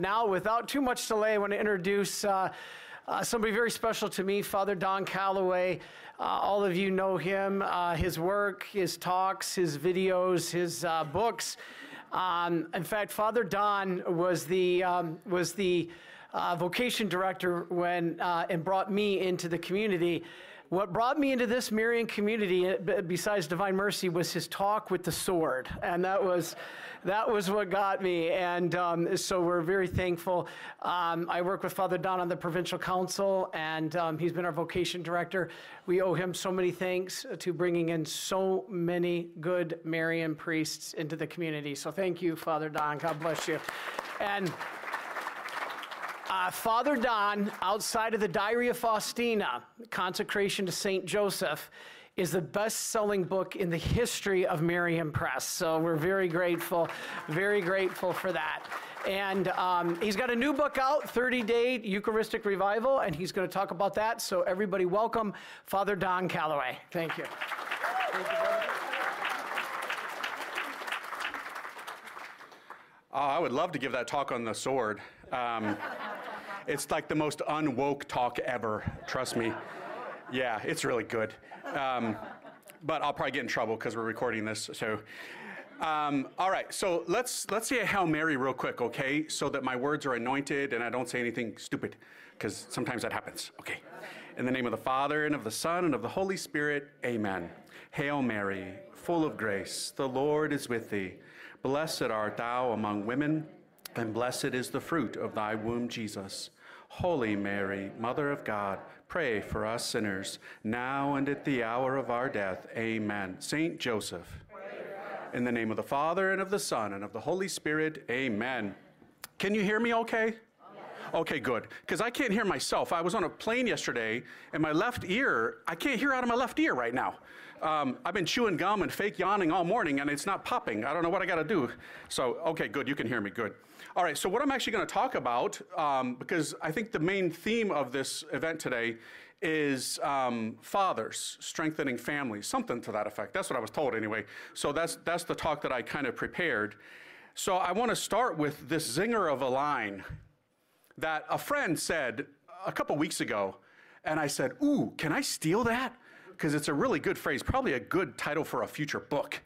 Now, without too much delay, I want to introduce somebody very special to me, Father Don Calloway. All of you know him, his work, his talks, his videos, his books. In fact, Father Don was the vocation director when and brought me into the community. What brought me into this Marian community, besides Divine Mercy, was his talk with the sword, and that was what got me. And so we're very thankful. I work with Father Don on the provincial council, and he's been our vocation director. We owe him so many thanks to bringing in so many good Marian priests into the community. So thank you, Father Don. God bless you. And Father Don, outside of the Diary of Faustina, Consecration to St. Joseph, is the best-selling book in the history of Marian Press. So we're very grateful for that. And he's got a new book out, 30-Day Eucharistic Revival, and he's going to talk about that. So everybody welcome Father Don Calloway. Thank you. Thank you, brother. I would love to give that talk on the sword. It's like the most unwoke talk ever, trust me. Yeah, it's really good. But I'll probably get in trouble because we're recording this. So, all right, so let's say a Hail Mary real quick, okay? So that my words are anointed and I don't say anything stupid, because sometimes that happens. Okay. In the name of the Father, and of the Son, and of the Holy Spirit, amen. Hail Mary, full of grace, the Lord is with thee. Blessed art thou among women, and blessed is the fruit of thy womb, Jesus. Holy Mary, Mother of God, pray for us sinners, now and at the hour of our death. Amen. Saint Joseph, in the name of the Father, and of the Son, and of the Holy Spirit, amen. Can you hear me okay? Okay, good, because I can't hear myself. I was on a plane yesterday, and my left ear, I can't hear out of my left ear right now. I've been chewing gum and fake yawning all morning, and it's not popping. I don't know what I got to do. So, okay, good, you can hear me, good. All right, so what I'm actually going to talk about, because I think the main theme of this event today is fathers strengthening families, something to that effect. That's what I was told anyway. So that's the talk that I kind of prepared. So I want to start with this zinger of a line that a friend said a couple weeks ago, and I said, ooh, can I steal that? Because it's a really good phrase, probably a good title for a future book.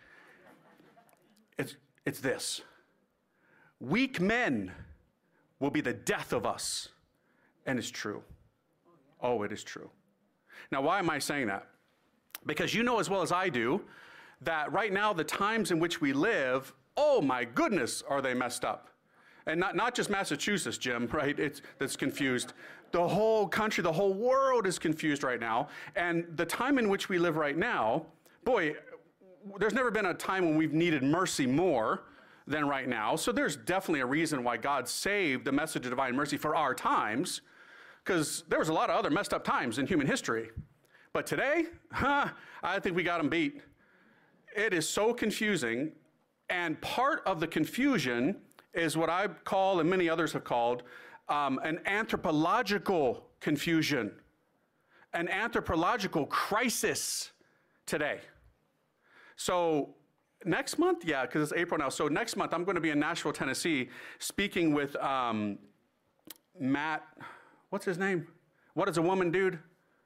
It's this: weak men will be the death of us. And it's true. Oh, it is true. Now, why am I saying that? Because you know as well as I do that right now the times in which we live, oh my goodness, are they messed up. And not just Massachusetts, Jim, right? That's confused. The whole country, the whole world is confused right now. And the time in which we live right now, boy, there's never been a time when we've needed mercy more than right now. So there's definitely a reason why God saved the message of divine mercy for our times, because there was a lot of other messed up times in human history. But today, I think we got them beat. It is so confusing. And part of the confusion is what I call, and many others have called, an anthropological confusion, an anthropological crisis today. So next month, yeah, because it's April now. So next month, I'm going to be in Nashville, Tennessee, speaking with Matt, what's his name? What is a woman, dude?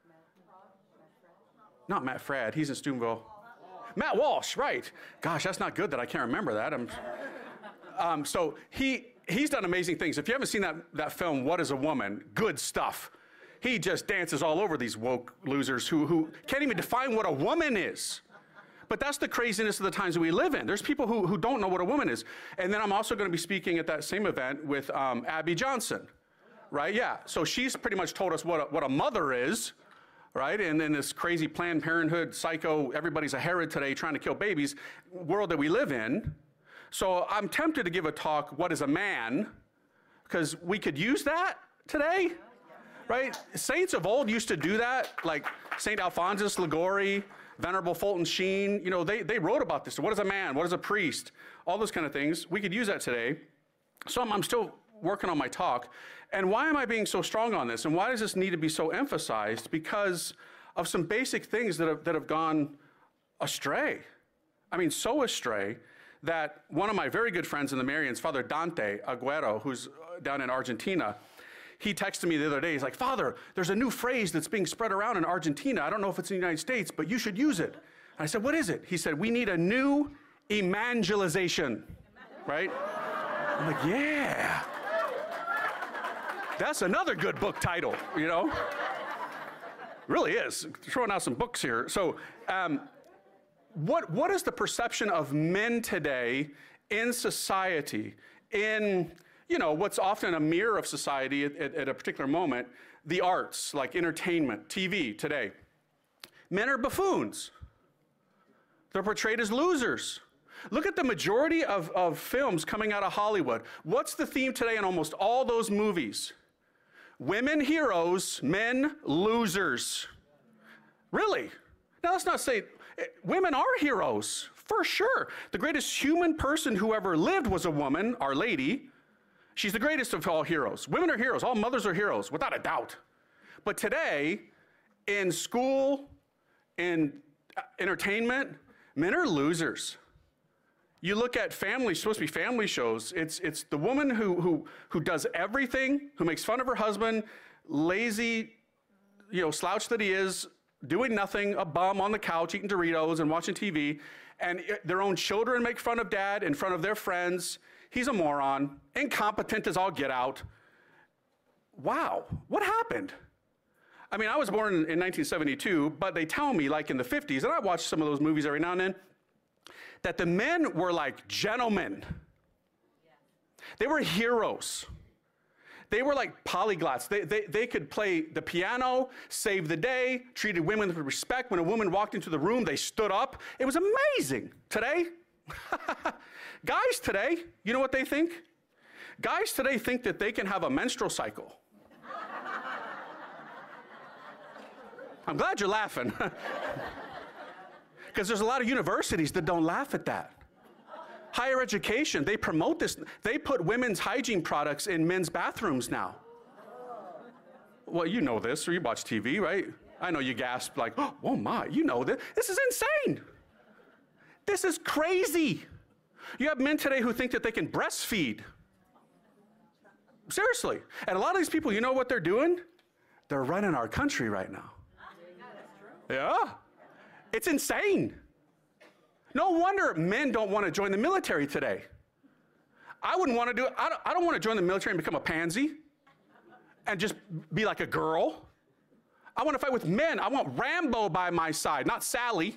Not Matt Fradd, he's in Steubenville. Matt Walsh, right. Gosh, that's not good that I can't remember that. So he's done amazing things. If you haven't seen that film, What is a Woman? Good stuff. He just dances all over these woke losers who can't even define what a woman is. But that's the craziness of the times that we live in. There's people who don't know what a woman is. And then I'm also going to be speaking at that same event with Abby Johnson, right? Yeah, so she's pretty much told us what a mother is, right? And then this crazy Planned Parenthood, psycho, everybody's a Herod today trying to kill babies world that we live in. So I'm tempted to give a talk, what is a man? Because we could use that today, right? Saints of old used to do that, like St. Alphonsus Liguori, Venerable Fulton Sheen. You know, they wrote about this. What is a man? What is a priest? All those kind of things. We could use that today. So I'm still working on my talk. And why am I being so strong on this? And why does this need to be so emphasized? Because of some basic things that have gone astray. I mean, so astray that one of my very good friends in the Marians, Father Dante Aguero, who's down in Argentina. He texted me the other day. He's like, Father, there's a new phrase that's being spread around in Argentina. I don't know if it's in the United States, but you should use it. And I said, what is it? He said, we need a new evangelization, right? I'm like, yeah. That's another good book title, you know? Really is. Throwing out some books here. So what is the perception of men today in society, in what's often a mirror of society at a particular moment, the arts, like entertainment, TV today? Men are buffoons. They're portrayed as losers. Look at the majority of films coming out of Hollywood. What's the theme today in almost all those movies? Women heroes, men losers. Really? Now let's not say, women are heroes, for sure. The greatest human person who ever lived was a woman, Our Lady. She's the greatest of all heroes. Women are heroes, all mothers are heroes, without a doubt. But today, in school, in entertainment, men are losers. You look at families, supposed to be family shows, it's the woman who does everything, who makes fun of her husband, lazy, slouch that he is, doing nothing, a bum on the couch, eating Doritos and watching TV, and their own children make fun of dad in front of their friends. He's a moron, incompetent as all get out. Wow, what happened? I mean, I was born in 1972, but they tell me, like in the 50s, and I watch some of those movies every now and then, that the men were like gentlemen. They were heroes. They were like polyglots. They could play the piano, save the day, treated women with respect. When a woman walked into the room, they stood up. It was amazing. Today, guys today, you know what they think? Guys today think that they can have a menstrual cycle. I'm glad you're laughing. Because there's a lot of universities that don't laugh at that. Higher education, they promote this. They put women's hygiene products in men's bathrooms now. Well, you know this, or you watch TV, right? I know you gasp like, oh my, you know this. This is insane. This is crazy. You have men today who think that they can breastfeed. Seriously. And a lot of these people, you know what they're doing? They're running our country right now. Yeah. It's insane. No wonder men don't want to join the military today. I wouldn't want to do it. I don't want to join the military and become a pansy and just be like a girl. I want to fight with men. I want Rambo by my side, not Sally.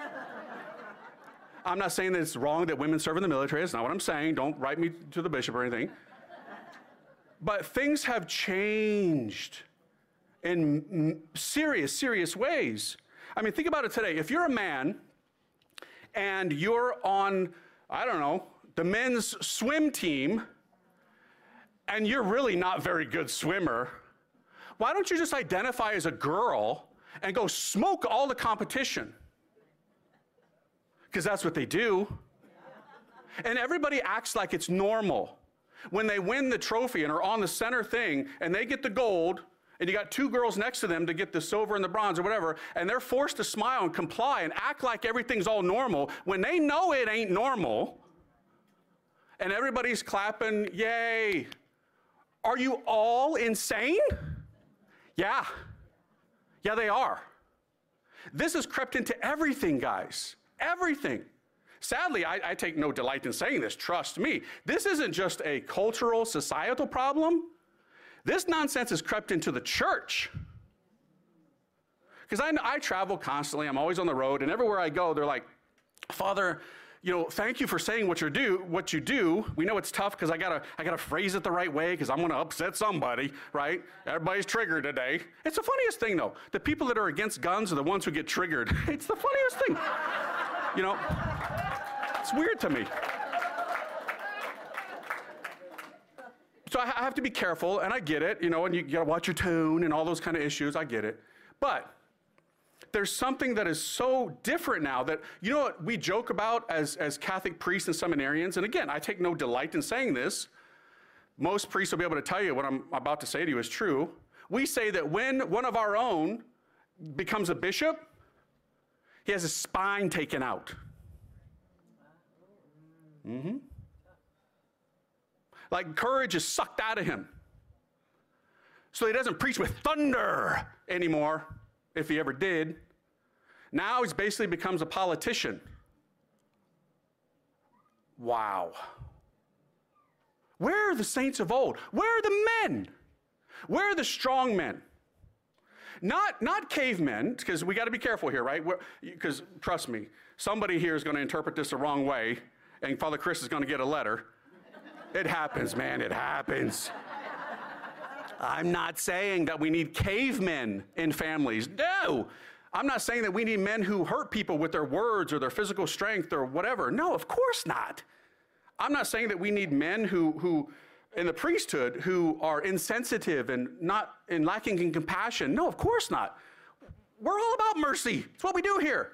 I'm not saying that it's wrong that women serve in the military. That's not what I'm saying. Don't write me to the bishop or anything. But things have changed in serious, serious ways. I mean, think about it today. If you're a man and you're on, I don't know, the men's swim team, and you're really not very good swimmer, why don't you just identify as a girl and go smoke all the competition? Because that's what they do. And everybody acts like it's normal. When they win the trophy and are on the center thing and they get the gold, and you got two girls next to them to get the silver and the bronze or whatever, and they're forced to smile and comply and act like everything's all normal when they know it ain't normal, and everybody's clapping, yay. Are you all insane? Yeah. Yeah, they are. This has crept into everything, guys. Everything. Sadly, I take no delight in saying this, trust me. This isn't just a cultural, societal problem. This nonsense has crept into the church. Because I travel constantly, I'm always on the road, and everywhere I go, they're like, Father, thank you for saying what you do. We know it's tough because I gotta phrase it the right way because I'm gonna upset somebody, right? Everybody's triggered today. It's the funniest thing though. The people that are against guns are the ones who get triggered. It's the funniest thing. It's weird to me. So I have to be careful, and I get it, and you gotta watch your tone and all those kind of issues, I get it. But there's something that is so different now that, what we joke about as Catholic priests and seminarians, and again, I take no delight in saying this. Most priests will be able to tell you what I'm about to say to you is true. We say that when one of our own becomes a bishop, he has his spine taken out. Like courage is sucked out of him. So he doesn't preach with thunder anymore, if he ever did. Now he's basically becomes a politician. Wow. Where are the saints of old? Where are the men? Where are the strong men? Not cavemen, because we got to be careful here, right? Because trust me, somebody here is going to interpret this the wrong way, and Father Chris is going to get a letter. It happens, man, it happens. I'm not saying that we need cavemen in families. No, I'm not saying that we need men who hurt people with their words or their physical strength or whatever. No, of course not. I'm not saying that we need men who in the priesthood who are insensitive and lacking in compassion. No, of course not. We're all about mercy. It's what we do here.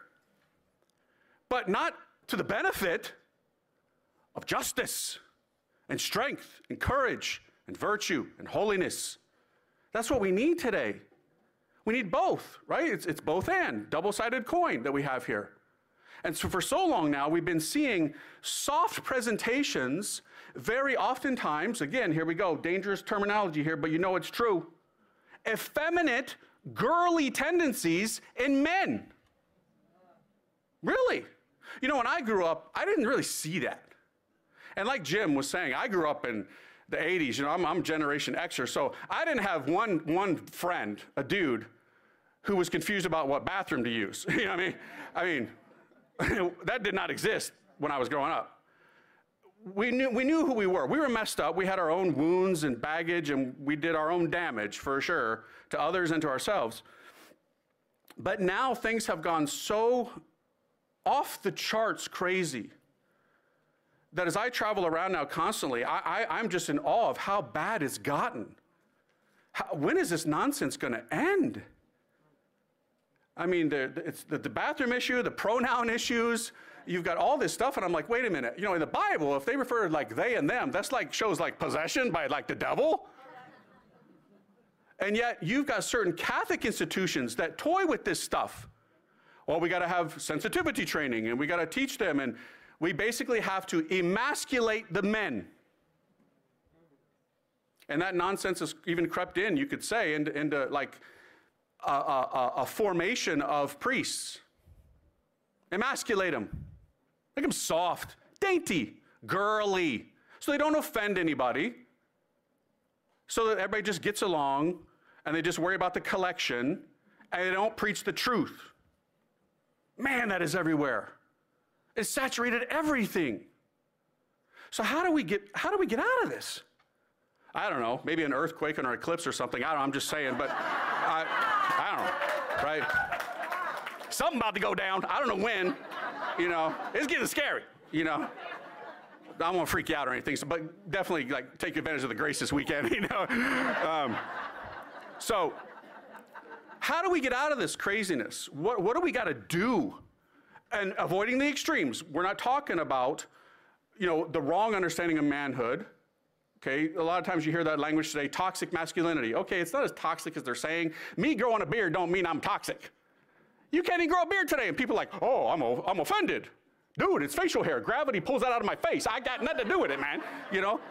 But not to the benefit of justice and strength and courage and virtue and holiness. That's what we need today. We need both, right? It's both and, double-sided coin that we have here. And so for so long now, we've been seeing soft presentations very oftentimes, again, here we go, dangerous terminology here, but you know it's true, effeminate, girly tendencies in men. Really? You know, when I grew up, I didn't really see that. And like Jim was saying, I grew up in the 80s, you know, I'm Generation Xer, so I didn't have one friend, a dude, who was confused about what bathroom to use. You know what I mean, that did not exist when I was growing up. We knew who we were. We were messed up. We had our own wounds and baggage, and we did our own damage, for sure, to others and to ourselves. But now things have gone so off the charts crazy that as I travel around now constantly, I'm just in awe of how bad it's gotten. When is this nonsense going to end? I mean, it's the bathroom issue, the pronoun issues, you've got all this stuff, and I'm like, wait a minute. You know, in the Bible, if they refer to like they and them, that's like shows like possession by like the devil. And yet you've got certain Catholic institutions that toy with this stuff. Well, we got to have sensitivity training, and we got to teach them, and we basically have to emasculate the men. And that nonsense has even crept in, you could say, into like a formation of priests. Emasculate them. Make them soft, dainty, girly, so they don't offend anybody, so that everybody just gets along, and they just worry about the collection, and they don't preach the truth. Man, that is everywhere. It's saturated everything. So how do we get out of this? I don't know, maybe an earthquake or an eclipse or something. I'm just saying, but I don't know, right? Something about to go down. I don't know when, you know. It's getting scary, you know. I don't want to freak you out or anything, but definitely like take advantage of the grace this weekend, you know. So how do we get out of this craziness? What do we got to do? And avoiding the extremes. We're not talking about, you know, the wrong understanding of manhood. Okay, a lot of times you hear that language today, toxic masculinity. Okay, it's not as toxic as they're saying. Me growing a beard don't mean I'm toxic. You can't even grow a beard today, and people are like, oh, I'm offended. Dude, it's facial hair. Gravity pulls that out of my face. I got nothing to do with it, man, you know?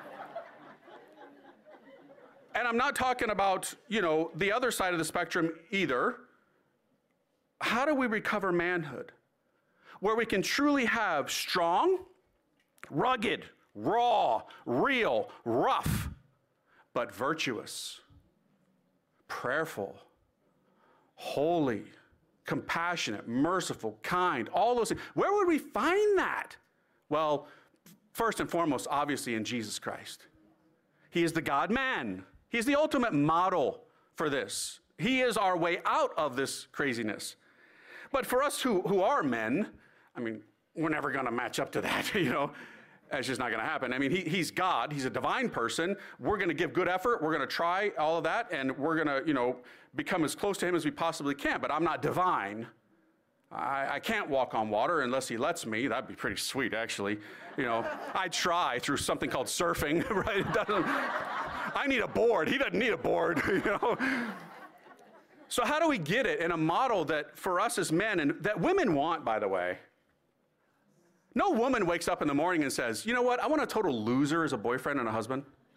And I'm not talking about, you know, the other side of the spectrum either. How do we recover manhood? Where we can truly have strong, rugged, raw, real, rough, but virtuous, prayerful, holy, compassionate, merciful, kind, all those things. Where would we find that? Well, first and foremost, obviously in Jesus Christ. He is the God-man. He's the ultimate model for this. He is our way out of this craziness. But for us who are men, I mean, we're never going to match up to that, you know. It's just not going to happen. I mean, he's God. He's a divine person. We're going to give good effort. We're going to try all of that, and we're going to, you know, become as close to him as we possibly can. But I'm not divine. I can't walk on water unless he lets me. That'd be pretty sweet, actually. You know, I try through something called surfing, right? I need a board. He doesn't need a board, you know. So how do we get it in a model that for us as men, and that women want, by the way? No woman wakes up in the morning and says, you know what, I want a total loser as a boyfriend and a husband.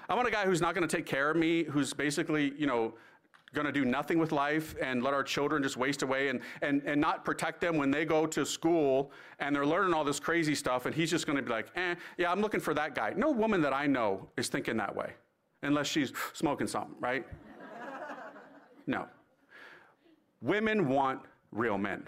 I want a guy who's not going to take care of me, who's basically, going to do nothing with life and let our children just waste away and not protect them when they go to school and they're learning all this crazy stuff, and he's just going to be like, yeah, I'm looking for that guy. No woman that I know is thinking that way, unless she's smoking something, right? No. Women want real men.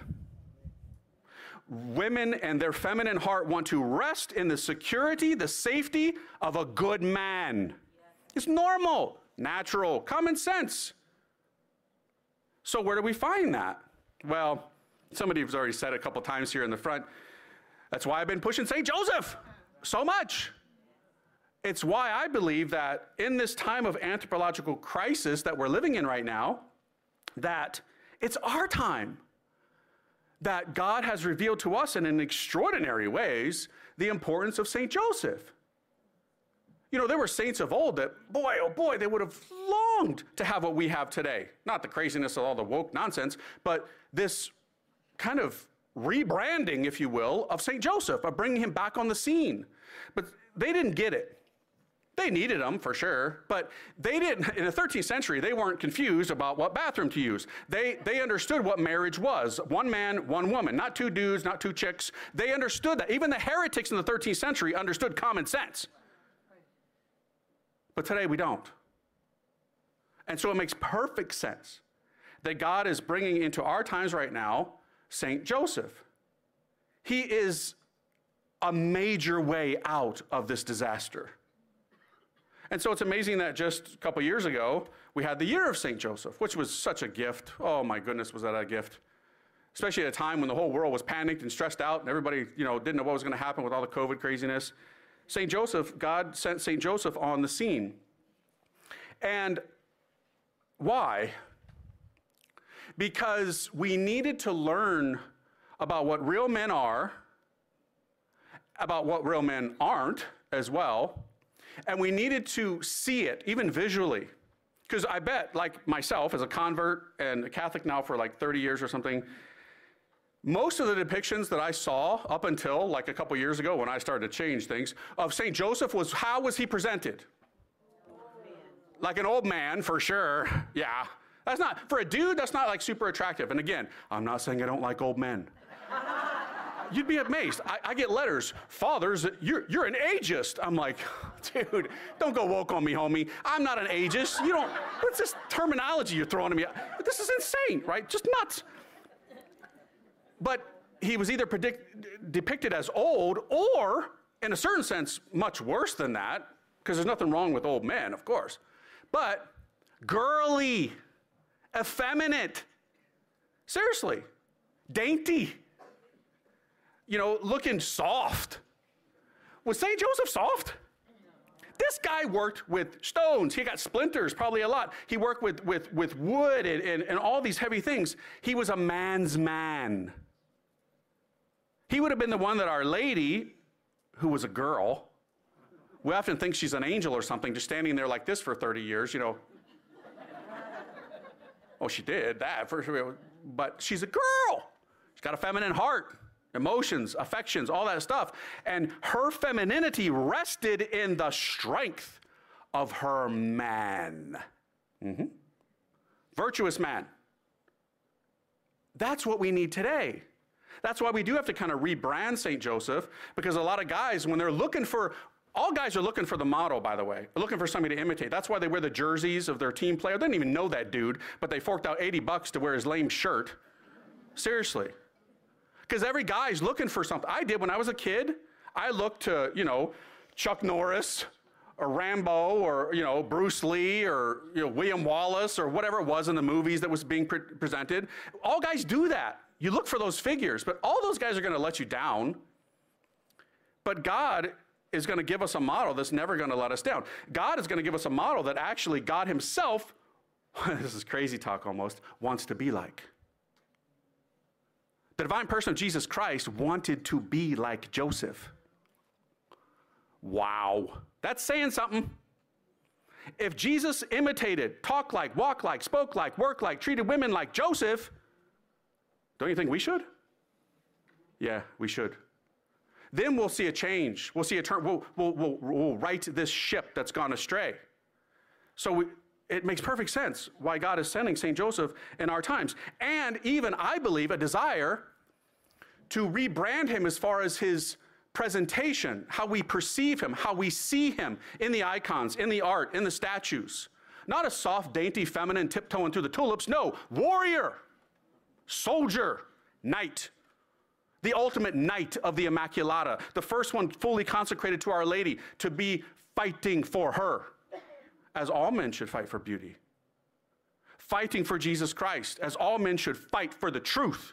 Women and their feminine heart want to rest in the security, the safety of a good man. It's normal, natural, common sense. So where do we find that? Well, somebody has already said it a couple times here in the front. That's why I've been pushing St. Joseph so much. It's why I believe that in this time of anthropological crisis that we're living in right now, that it's our time, that God has revealed to us in extraordinary ways the importance of St. Joseph. There were saints of old that, boy, oh boy, they would have longed to have what we have today. Not the craziness of all the woke nonsense, but this kind of rebranding, if you will, of St. Joseph, of bringing him back on the scene. But they didn't get it. They needed him, for sure, but they didn't. In the 13th century, they weren't confused about what bathroom to use. They understood what marriage was. One man, one woman, not two dudes, not two chicks. They understood that. Even the heretics in the 13th century understood common sense. But today we don't. And so it makes perfect sense that God is bringing into our times right now St. Joseph. He is a major way out of this disaster. And so it's amazing that just a couple years ago, we had the year of St. Joseph, which was such a gift. Oh my goodness, was that a gift. Especially at a time when the whole world was panicked and stressed out and everybody, didn't know what was going to happen with all the COVID craziness. St. Joseph, God sent St. Joseph on the scene. And why? Because we needed to learn about what real men are, about what real men aren't as well, and we needed to see it, even visually. Because I bet, like myself, as a convert and a Catholic now for like 30 years or something, most of the depictions that I saw up until like a couple years ago when I started to change things of St. Joseph was, how was he presented? Like an old man, for sure. Yeah. That's not, for a dude, that's not like super attractive. And again, I'm not saying I don't like old men. You'd be amazed. I get letters, fathers, you're an ageist. I'm like, dude, don't go woke on me, homie. I'm not an ageist. What's this terminology you're throwing at me? This is insane, right? Just nuts. But he was either depicted as old or, in a certain sense, much worse than that, because there's nothing wrong with old men, of course, but girly, effeminate, seriously, dainty, looking soft. Was St. Joseph soft? This guy worked with stones. He got splinters, probably a lot. He worked with wood and all these heavy things. He was a man's man. He would have been the one that Our Lady, who was a girl, we often think she's an angel or something, just standing there like this for 30 years, Oh, she did that, but she's a girl. She's got a feminine heart, emotions, affections, all that stuff. And her femininity rested in the strength of her man. Mm-hmm. Virtuous man. That's what we need today. That's why we do have to kind of rebrand St. Joseph, because a lot of guys, when they're looking for, all guys are looking for the model, by the way. They're looking for somebody to imitate. That's why they wear the jerseys of their team player. They don't even know that dude, but they forked out $80 to wear his lame shirt. Seriously. Because every guy's looking for something. I did when I was a kid. I looked to, Chuck Norris or Rambo or, Bruce Lee or, William Wallace or whatever it was in the movies that was being presented. All guys do that. You look for those figures, but all those guys are going to let you down. But God is going to give us a model that's never going to let us down. God is going to give us a model that actually God himself, this is crazy talk almost, wants to be like. The divine person of Jesus Christ wanted to be like Joseph. Wow. That's saying something. If Jesus imitated, talked like, walked like, spoke like, worked like, treated women like Joseph, don't you think we should? Yeah, we should. Then we'll see a change. We'll see a turn. We'll right this ship that's gone astray. So it makes perfect sense why God is sending St. Joseph in our times. And even, I believe, a desire to rebrand him as far as his presentation, how we perceive him, how we see him in the icons, in the art, in the statues. Not a soft, dainty, feminine tiptoeing through the tulips. No, warrior, soldier, knight. The ultimate knight of the Immaculata. The first one fully consecrated to Our Lady to be fighting for her, as all men should fight for beauty. Fighting for Jesus Christ, as all men should fight for the truth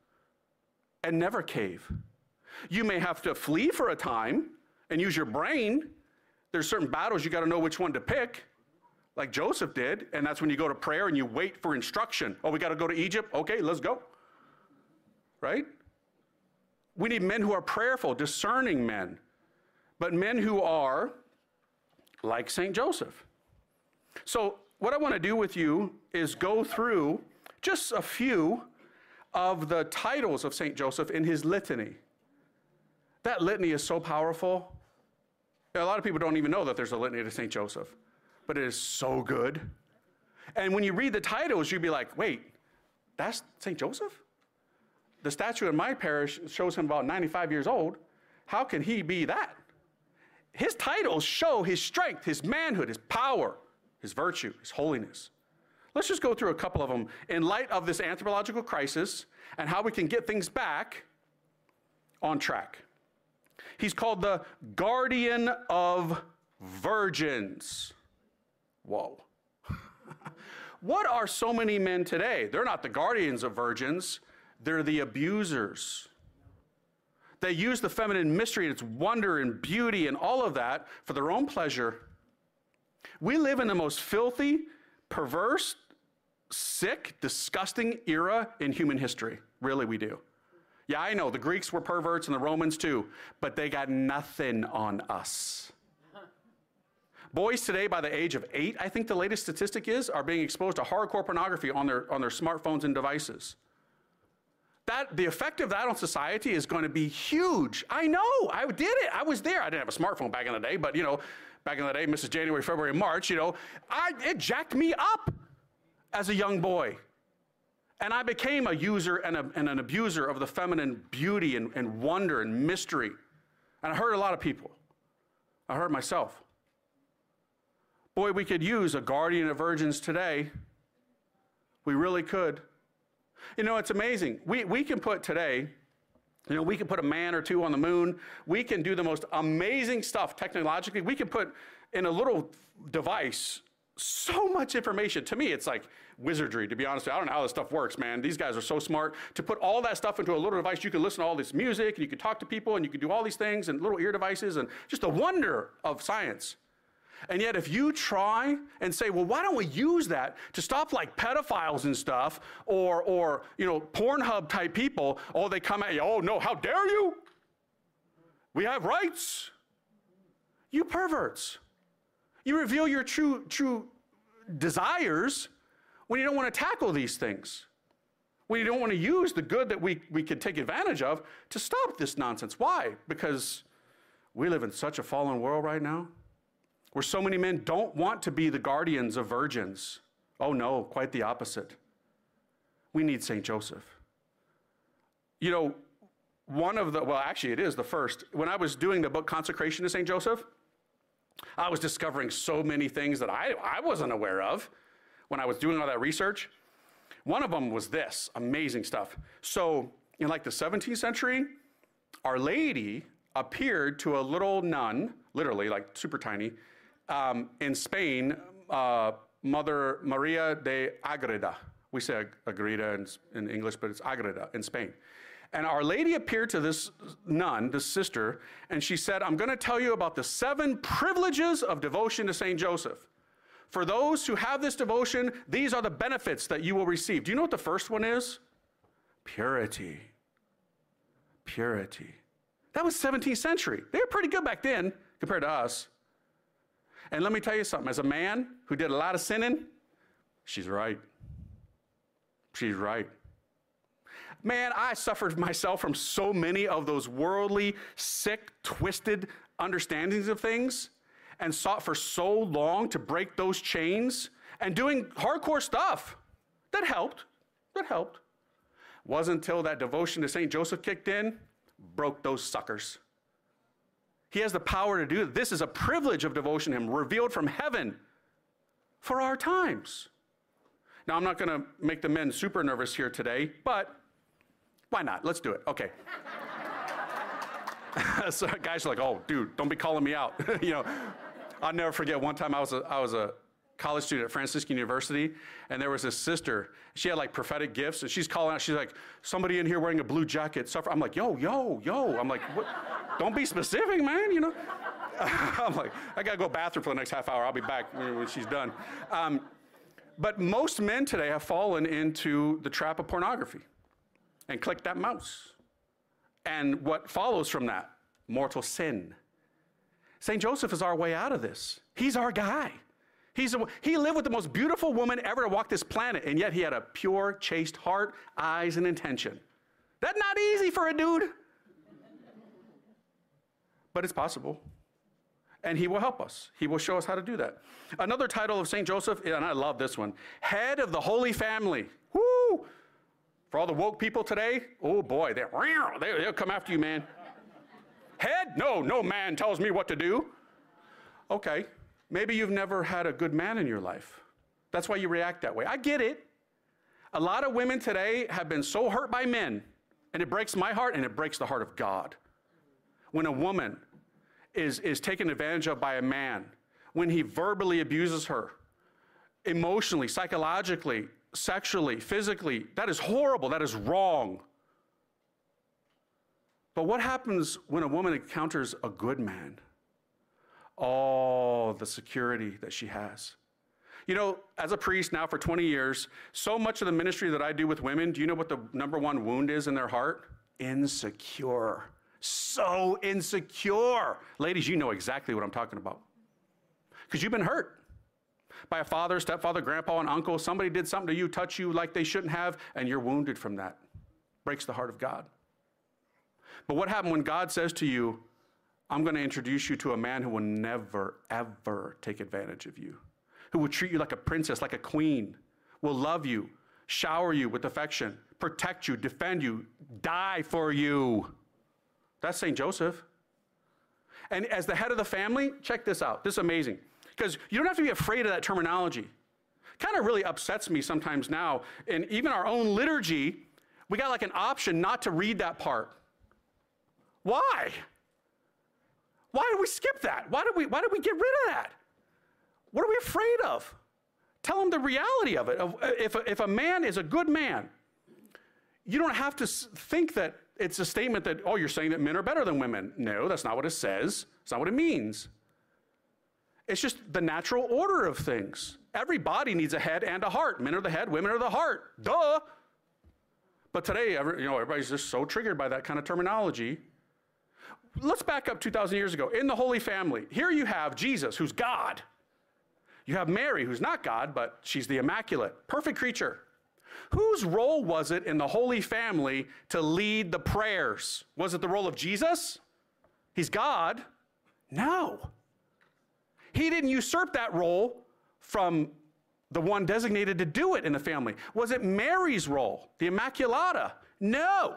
and never cave. You may have to flee for a time and use your brain. There's certain battles you got to know which one to pick, like Joseph did, and that's when you go to prayer and you wait for instruction. Oh, we got to go to Egypt? Okay, let's go. Right? We need men who are prayerful, discerning men, but men who are like St. Joseph. So what I want to do with you is go through just a few of the titles of St. Joseph in his litany. That litany is so powerful. A lot of people don't even know that there's a litany to St. Joseph, but it is so good. And when you read the titles, you'd be like, wait, that's St. Joseph? The statue in my parish shows him about 95 years old. How can he be that? His titles show his strength, his manhood, his power, his virtue, his holiness. Let's just go through a couple of them in light of this anthropological crisis and how we can get things back on track. He's called the guardian of virgins. Whoa. What are so many men today? They're not the guardians of virgins. They're the abusers. They use the feminine mystery and its wonder and beauty and all of that for their own pleasure. We live in the most filthy, perverse, sick, disgusting era in human history. Really, we do. Yeah, I know, the Greeks were perverts and the Romans too, but they got nothing on us. Boys today, by the age of 8, I think the latest statistic is, are being exposed to hardcore pornography on their smartphones and devices. The effect of that on society is going to be huge. I know, I did it. I was there. I didn't have a smartphone back in the day, but back in the day, Mrs. January, February, March, it jacked me up as a young boy. And I became a user and an abuser of the feminine beauty and wonder and mystery. And I hurt a lot of people. I hurt myself. Boy, we could use a guardian of virgins today. We really could. It's amazing. We can put today, we can put a man or two on the moon. We can do the most amazing stuff technologically. We can put in a little device so much information. To me, it's like wizardry, to be honest with you. I don't know how this stuff works, man. These guys are so smart. To put all that stuff into a little device, you can listen to all this music, and you can talk to people, and you can do all these things, and little ear devices, and just the wonder of science. And yet, if you try and say, well, why don't we use that to stop like pedophiles and stuff, or Pornhub type people, they come at you, oh no, how dare you? We have rights. You perverts. You reveal your true desires when you don't want to tackle these things. When you don't want to use the good that we could take advantage of to stop this nonsense. Why? Because we live in such a fallen world right now, where so many men don't want to be the guardians of virgins. Oh no, quite the opposite. We need St. Joseph. Actually it is the first. When I was doing the book Consecration to St. Joseph, I was discovering so many things that I wasn't aware of when I was doing all that research. One of them was this, amazing stuff. So in like the 17th century, Our Lady appeared to a little nun, literally like super tiny, in Spain, Mother Maria de Agreda. We say Agreda in English, but it's Agreda in Spain. And Our Lady appeared to this nun, this sister, and she said, I'm going to tell you about the 7 privileges of devotion to St. Joseph. For those who have this devotion, these are the benefits that you will receive. Do you know what the first one is? Purity. Purity. That was 17th century. They were pretty good back then compared to us. And let me tell you something. As a man who did a lot of sinning, she's right. She's right. Man, I suffered myself from so many of those worldly, sick, twisted understandings of things. and sought for so long to break those chains and doing hardcore stuff. That helped. That helped. Wasn't until that devotion to St. Joseph kicked in, broke those suckers. He has the power to do it. This is a privilege of devotion to him, revealed from heaven for our times. Now, I'm not going to make the men super nervous here today, but why not? Let's do it. Okay. So guys are like, oh, dude, don't be calling me out. I'll never forget one time I was a college student at Franciscan University, and there was this sister. She had like prophetic gifts, and she's calling out. She's like, somebody in here wearing a blue jacket suffer. I'm like, yo. I'm like, what? Don't be specific, man. I'm like, I gotta go bathroom for the next half hour. I'll be back when she's done. But most men today have fallen into the trap of pornography and click that mouse. And what follows from that? Mortal sin. St. Joseph is our way out of this. He's our guy. He lived with the most beautiful woman ever to walk this planet, and yet he had a pure, chaste heart, eyes, and intention. That's not easy for a dude. But it's possible. And he will help us. He will show us how to do that. Another title of St. Joseph, and I love this one, Head of the Holy Family. Woo! For all the woke people today, oh boy, they'll come after you, man. Head? No man tells me what to do. Okay, maybe you've never had a good man in your life. That's why you react that way. I get it. A lot of women today have been so hurt by men, and it breaks my heart, and it breaks the heart of God. When a woman is taken advantage of by a man, when he verbally abuses her, emotionally, psychologically, sexually, physically, that is horrible, that is wrong. But what happens when a woman encounters a good man? Oh, the security that she has. As a priest now for 20 years, so much of the ministry that I do with women, do you know what the number one wound is in their heart? Insecure. So insecure. Ladies, you know exactly what I'm talking about. Because you've been hurt by a father, stepfather, grandpa, and uncle. Somebody did something to you, touch you like they shouldn't have, and you're wounded from that. Breaks the heart of God. But what happened when God says to you, I'm going to introduce you to a man who will never, ever take advantage of you, who will treat you like a princess, like a queen, will love you, shower you with affection, protect you, defend you, die for you. That's St. Joseph. And as the head of the family, check this out. This is amazing. Because you don't have to be afraid of that terminology. Kind of really upsets me sometimes now. In even our own liturgy, we got like an option not to read that part. Why? Why did we skip that? Why did we get rid of that? What are we afraid of? Tell them the reality of it. If a man is a good man, you don't have to think that it's a statement that, oh, you're saying that men are better than women. No, that's not what it says. It's not what it means. It's just the natural order of things. Every body needs a head and a heart. Men are the head, women are the heart. Duh. But today, everybody's just so triggered by that kind of terminology. Let's back up 2,000 years ago. In the Holy Family, here you have Jesus, who's God. You have Mary, who's not God, but she's the Immaculate, perfect creature. Whose role was it in the Holy Family to lead the prayers? Was it the role of Jesus? He's God. No. He didn't usurp that role from the one designated to do it in the family. Was it Mary's role, the Immaculata? No.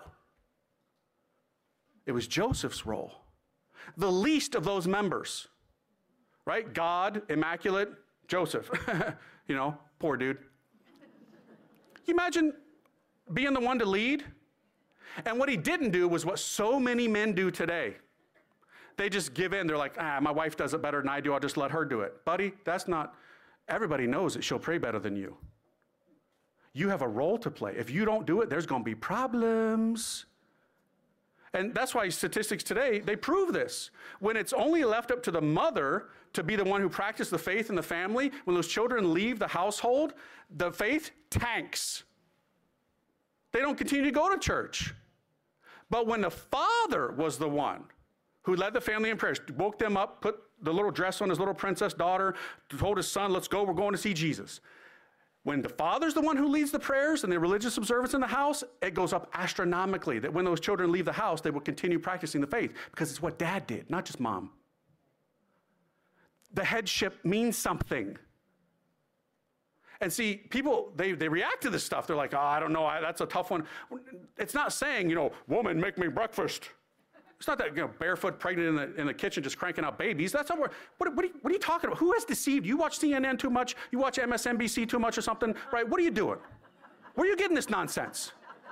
It was Joseph's role. The least of those members, right? God, Immaculate, Joseph. Poor dude. You imagine being the one to lead? And what he didn't do was what so many men do today. They just give in. They're like, my wife does it better than I do. I'll just let her do it. Buddy, that's not, everybody knows that she'll pray better than you. You have a role to play. If you don't do it, there's going to be problems. And that's why statistics today, they prove this. When it's only left up to the mother to be the one who practices the faith in the family, when those children leave the household, the faith tanks. They don't continue to go to church. But when the father was the one who led the family in prayers, woke them up, put the little dress on his little princess daughter, told his son, let's go, we're going to see Jesus. When the father's the one who leads the prayers and the religious observance in the house, it goes up astronomically that when those children leave the house, they will continue practicing the faith because it's what dad did, not just mom. the headship means something. And see, people, they react to this stuff. They're like, oh, I don't know, that's a tough one. It's not saying, woman, make me breakfast. It's not that, barefoot, pregnant in the kitchen, just cranking out babies. That's not what are you talking about? Who has deceived you? You watch CNN too much? You watch MSNBC too much or something, right? What are you doing? Where are you getting this nonsense?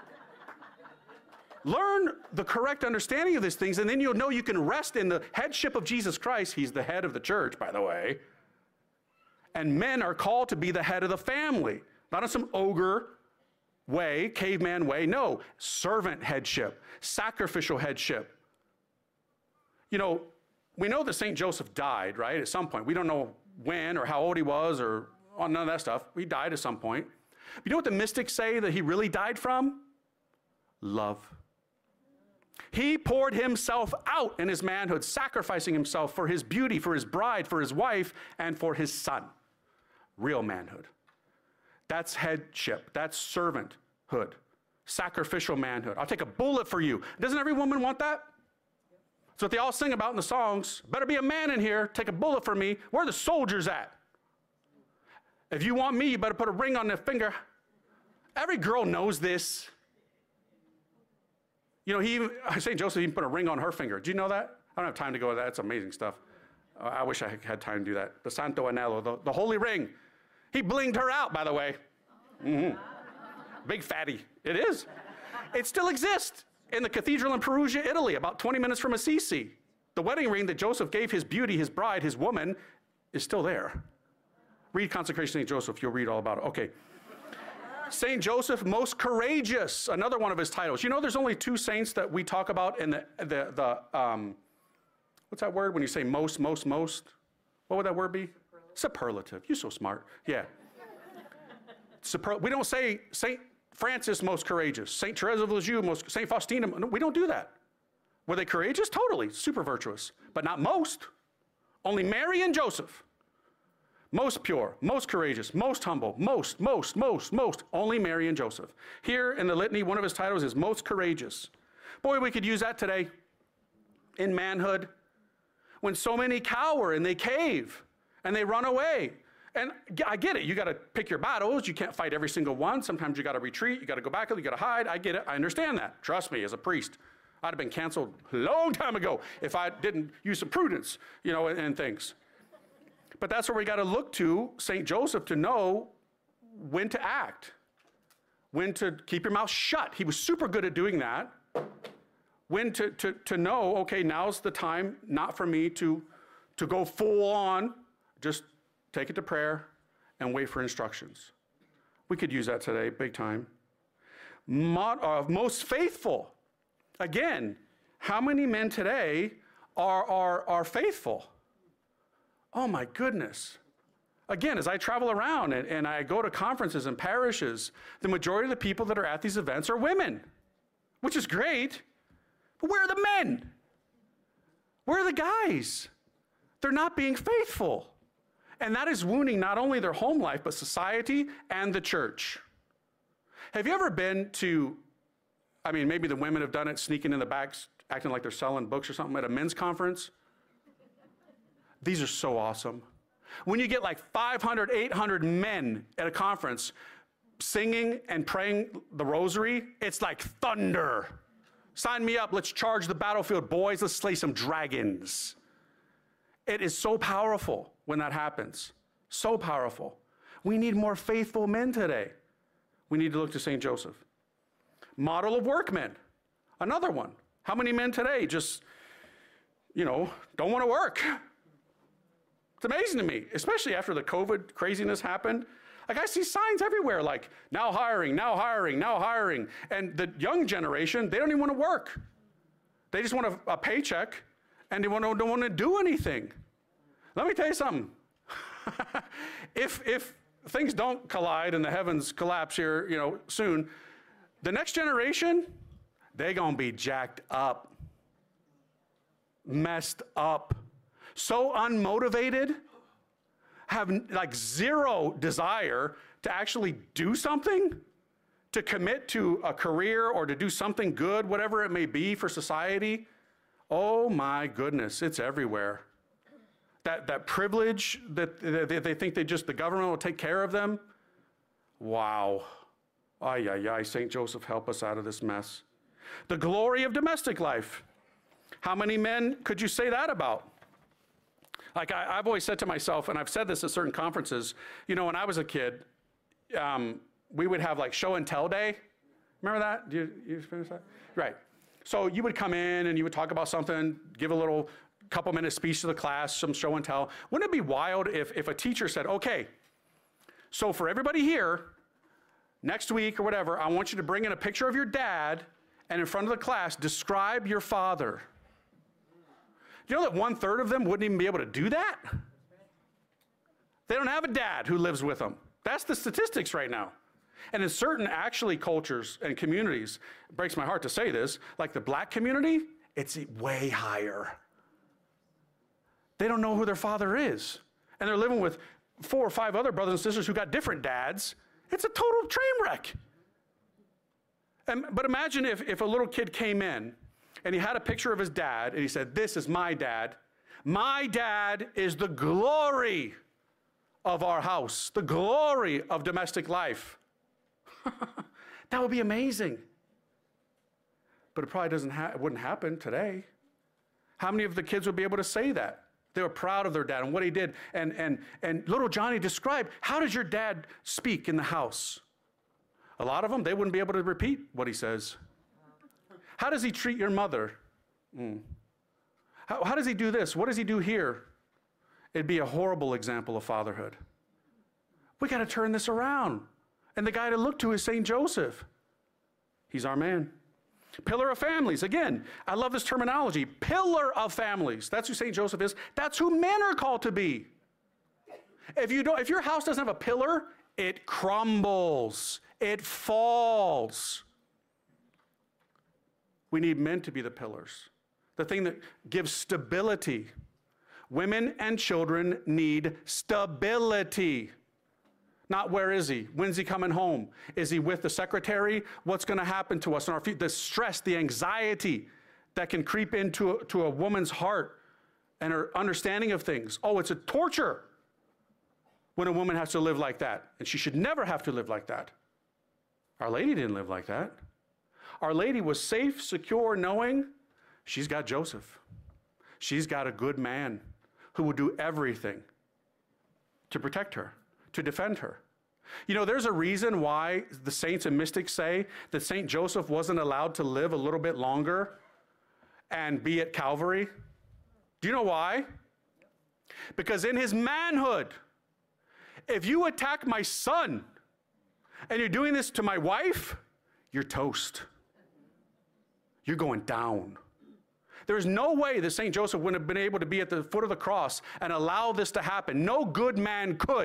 Learn the correct understanding of these things, and then you'll know you can rest in the headship of Jesus Christ. He's the head of the church, by the way. And men are called to be the head of the family, not in some ogre way, caveman way. No, servant headship, sacrificial headship. We know that St. Joseph died, right, at some point. We don't know when or how old he was or none of that stuff. He died at some point. You know what the mystics say that he really died from? Love. He poured himself out in his manhood, sacrificing himself for his beauty, for his bride, for his wife, and for his son. Real manhood. That's headship. That's servanthood. Sacrificial manhood. I'll take a bullet for you. Doesn't every woman want that? That's what they all sing about in the songs. Better be a man in here. Take a bullet for me. Where are the soldiers at? If you want me, you better put a ring on their finger. Every girl knows this. St. Joseph even put a ring on her finger. Do you know that? I don't have time to go with that. It's amazing stuff. I wish I had time to do that. The Santo Anello, the holy ring. He blinged her out, by the way. Mm-hmm. Big fatty. It is. It still exists in the cathedral in Perugia, Italy, about 20 minutes from Assisi. The wedding ring that Joseph gave his beauty, his bride, his woman, is still there. Read Consecration St. Joseph. You'll read all about it. Okay. St. Joseph, most courageous, another one of his titles. There's only two saints that we talk about in the what's that word when you say most? What would that word be? Superlative. You're so smart. Yeah. We don't say St. Francis most courageous, St. Therese of Lisieux St. Faustina. No, we don't do that. Were they courageous? Totally. Super virtuous. But not most. Only Mary and Joseph. Most pure, most courageous, most humble, most. Only Mary and Joseph. Here in the litany, one of his titles is most courageous. Boy, we could use that today in manhood when so many cower and they cave and they run away. And I get it. You got to pick your battles. You can't fight every single one. Sometimes you got to retreat. You got to go back. You got to hide. I get it. I understand that. Trust me, as a priest, I'd have been canceled a long time ago if I didn't use some prudence, and things. But that's where we got to look to St. Joseph to know when to act, when to keep your mouth shut. He was super good at doing that. When to know, okay, now's the time not for me to go full on, just take it to prayer and wait for instructions. We could use that today, big time. Most faithful. Again, how many men today are faithful? Oh my goodness. Again, as I travel around and I go to conferences and parishes, the majority of the people that are at these events are women, which is great. But where are the men? Where are the guys? They're not being faithful. And that is wounding not only their home life, but society and the church. Have you ever been to, maybe the women have done it, sneaking in the back, acting like they're selling books or something at a men's conference? These are so awesome. When you get like 500, 800 men at a conference singing and praying the rosary, it's like thunder. Sign me up. Let's charge the battlefield, boys. Let's slay some dragons. It is so powerful when that happens. So powerful. We need more faithful men today. We need to look to St. Joseph. Model of workmen. Another one. How many men today just, don't want to work? It's amazing to me, especially after the COVID craziness happened. Like I see signs everywhere like, now hiring. And the young generation, they don't even want to work. They just want a paycheck and they don't want to do anything. Let me tell you something. If things don't collide and the heavens collapse here, soon, the next generation, they're going to be jacked up, messed up. So unmotivated, have like zero desire to actually do something, to commit to a career or to do something good, whatever it may be for society. Oh my goodness, it's everywhere. that privilege that they think the government will take care of them. Wow. Ay, ay, ay, St. Joseph, help us out of this mess. The glory of domestic life. How many men could you say that about? Like I've always said to myself, and I've said this at certain conferences, you know, when I was a kid, we would have like show and tell day. Remember that? Do you experience that? Right. So you would come in and you would talk about something, give a little couple-minute speech to the class, some show and tell. Wouldn't it be wild if a teacher said, okay, so for everybody here, next week or whatever, I want you to bring in a picture of your dad and in front of the class, describe your father. Do you know that 1/3 of them wouldn't even be able to do that? They don't have a dad who lives with them. That's the statistics right now. And in certain actually cultures and communities, it breaks my heart to say this, like the black community, it's way higher. They don't know who their father is. And they're living with 4 or 5 other brothers and sisters who got different dads. It's a total train wreck. But imagine if a little kid came in and he had a picture of his dad and he said, this is my dad. My dad is the glory of our house, the glory of domestic life. That would be amazing. But it probably wouldn't happen today. How many of the kids would be able to say that? They were proud of their dad and what he did. And little Johnny described, how does your dad speak in the house? A lot of them, they wouldn't be able to repeat what he says. How does he treat your mother? How does he do this? What does he do here? It'd be a horrible example of fatherhood. We got to turn this around. And the guy to look to is St. Joseph. He's our man. Pillar of families. Again, I love this terminology. Pillar of families. That's who St. Joseph is. That's who men are called to be. If your house doesn't have a pillar, it crumbles. It falls. We need men to be the pillars. The thing that gives stability. Women and children need stability. Not where is he? When's he coming home? Is he with the secretary? What's going to happen to us in our future? The stress, the anxiety that can creep into a woman's heart and her understanding of things. Oh, it's a torture when a woman has to live like that. And she should never have to live like that. Our Lady didn't live like that. Our Lady was safe, secure, knowing she's got Joseph. She's got a good man who will do everything to protect her, to defend her. You know, there's a reason why the saints and mystics say that St. Joseph wasn't allowed to live a little bit longer and be at Calvary. Do you know why? Because in his manhood, if you attack my son and you're doing this to my wife, you're toast. You're going down. There's no way that St. Joseph wouldn't have been able to be at the foot of the cross and allow this to happen. No good man could.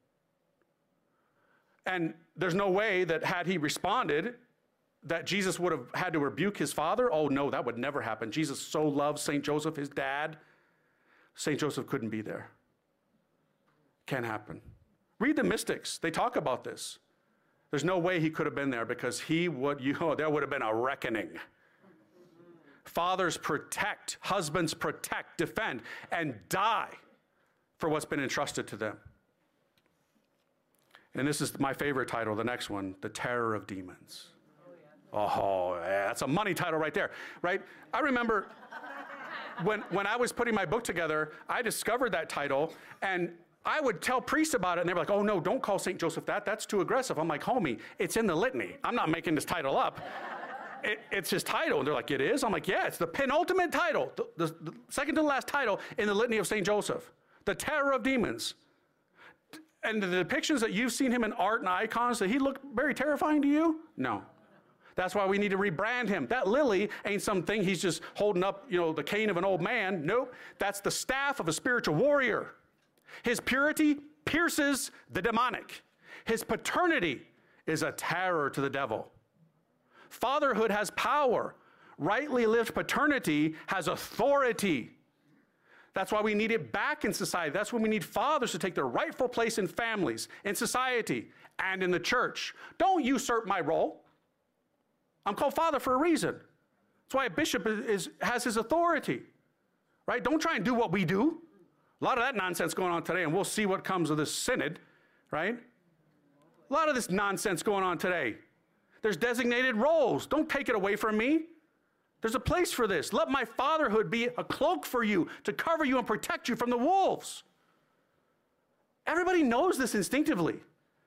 And there's no way that had he responded, that Jesus would have had to rebuke his father. Oh no, that would never happen. Jesus so loved St. Joseph, his dad. St. Joseph couldn't be there. Can't happen. Read the mystics. They talk about this. There's no way he could have been there because there would have been a reckoning. Fathers protect, husbands protect, defend, and die for what's been entrusted to them. And this is my favorite title, the next one, The Terror of Demons. Oh, yeah, that's a money title right there, right? I remember when I was putting my book together, I discovered that title, and I would tell priests about it, and they were like, oh no, don't call St. Joseph that. That's too aggressive. I'm like, homie, it's in the litany. I'm not making this title up. It's his title. And they're like, it is? I'm like, yeah, it's the penultimate title, the second to the last title in the litany of St. Joseph, The Terror of Demons. And the depictions that you've seen him in art and icons, did he look very terrifying to you? No. That's why we need to rebrand him. That lily ain't something he's just holding up, the cane of an old man. Nope. That's the staff of a spiritual warrior. His purity pierces the demonic. His paternity is a terror to the devil. Fatherhood has power. Rightly lived paternity has authority. That's why we need it back in society. That's when we need fathers to take their rightful place in families, in society, and in the church. Don't usurp my role. I'm called father for a reason. That's why a bishop has his authority, right? Don't try and do what we do. A lot of that nonsense going on today, and we'll see what comes of this synod, right? A lot of this nonsense going on today. There's designated roles. Don't take it away from me. There's a place for this. Let my fatherhood be a cloak for you to cover you and protect you from the wolves. Everybody knows this instinctively.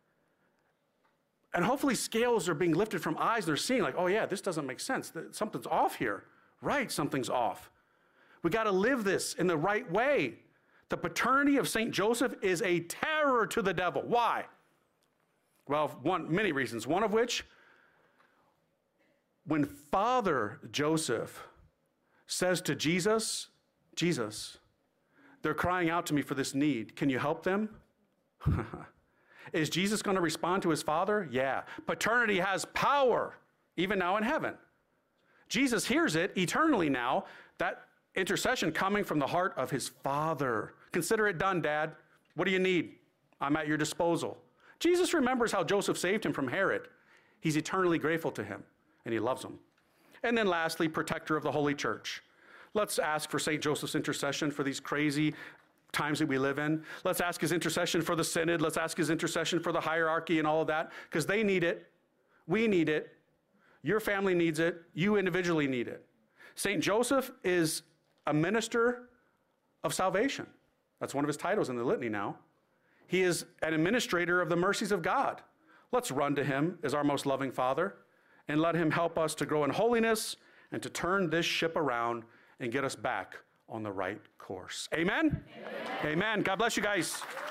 And hopefully scales are being lifted from eyes. They're seeing like, oh yeah, this doesn't make sense. Something's off here. Right, something's off. We got to live this in the right way. The paternity of St. Joseph is a terror to the devil. Why? Well, many reasons. One of which, when Father Joseph says to Jesus, Jesus, they're crying out to me for this need. Can you help them? Is Jesus going to respond to his Father? Yeah. Paternity has power, even now in heaven. Jesus hears it eternally now, that intercession coming from the heart of his Father. Consider it done, Dad. What do you need? I'm at your disposal. Jesus remembers how Joseph saved him from Herod. He's eternally grateful to him, and he loves him. And then lastly, protector of the Holy Church. Let's ask for St. Joseph's intercession for these crazy times that we live in. Let's ask his intercession for the synod. Let's ask his intercession for the hierarchy and all of that, because they need it. We need it. Your family needs it. You individually need it. St. Joseph is a minister of salvation. That's one of his titles in the litany now. He is an administrator of the mercies of God. Let's run to him as our most loving Father and let him help us to grow in holiness and to turn this ship around and get us back on the right course. Amen? Amen. Amen. God bless you guys.